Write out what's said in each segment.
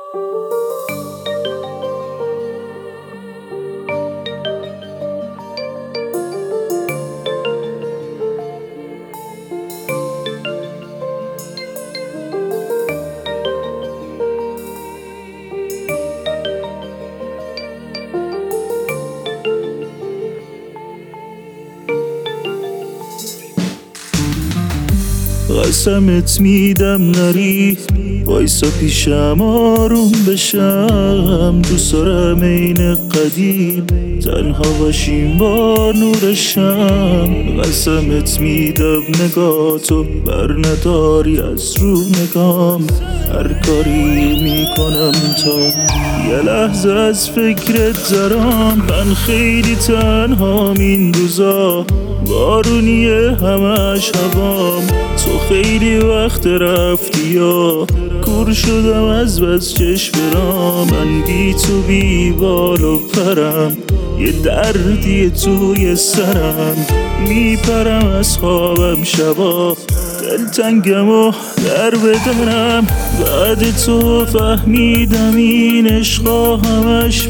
قسمت میدم نری وایسا پیشم آروم بشم، دوست دارم عین قدیم تنها باشیم با نور شم. قسمت میدم نگاهتو بر نداری از رو نگام، هر کاری میکنم تا یه لحظه از فکرت درام. من خیلی تنهام این روزا، بارونیه همش هوام، تو خیلی وقت رفتی یا کور شدم از بس چشم برام. من بی تو بی بال و پرم، یه دردی توی سرم، میپرم از خوابم شبا، دلتنگم و در بدرم. بعد تو فهمیدم این عشقا همش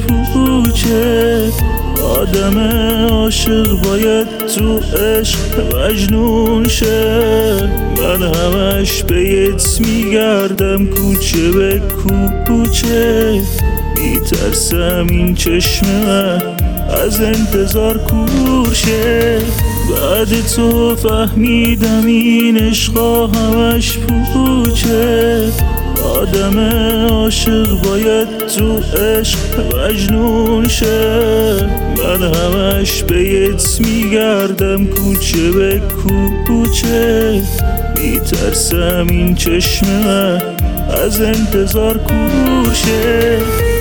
پوچه، آدم عاشق باید تو عشق مجنون شه. من همش بهت میگردم کوچه به کوچه، میترسم این چشم من از انتظار کور شه. بعد تو فهمیدم این عشقا همش پوچه، آدم عاشق باید تو عشق مجنون شه. من همش بهت میگردم کوچه به کوچه، میترسم این چشم من از انتظار کور شه.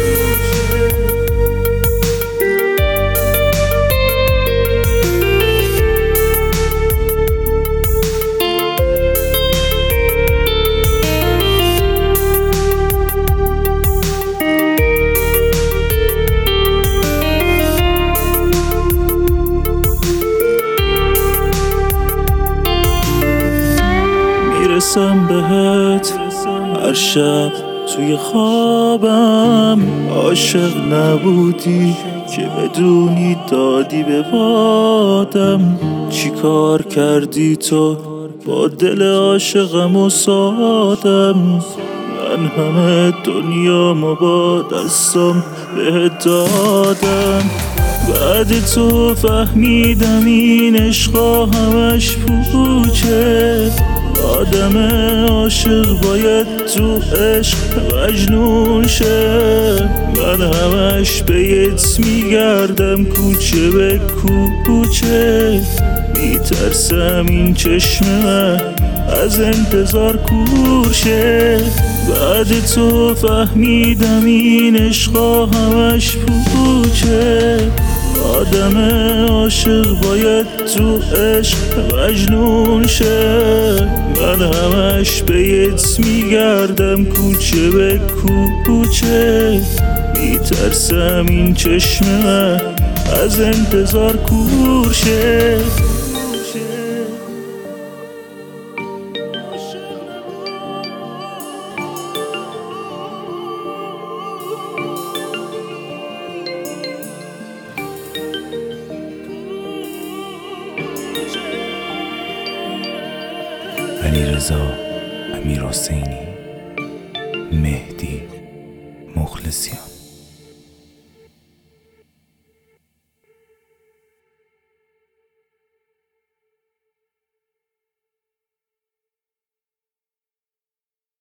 میرسم بهت هر شب توی خوابم، عاشق نبودی که بدونی دادی به بادم. چی کار کردی تو با دل عاشقم و سادم؟ من همه دنیامو با دستم بهت دادم. بعد تو فهمیدم این عشقا همش پوچه، آدم عاشق باید تو عشق مجنون شه. من همش بهت میگردم کوچه به کوچه، میترسم این چشم من از انتظار کور شه. بعد تو فهمیدم این عشقا همش پوچه، آدم عاشق باید تو عشق مجنون شه. من همش بهت میگردم کوچه به کوچه، میترسم این چشم من از انتظار کور شه. علیرضا امیرحسینی، مهدی مخلصیان.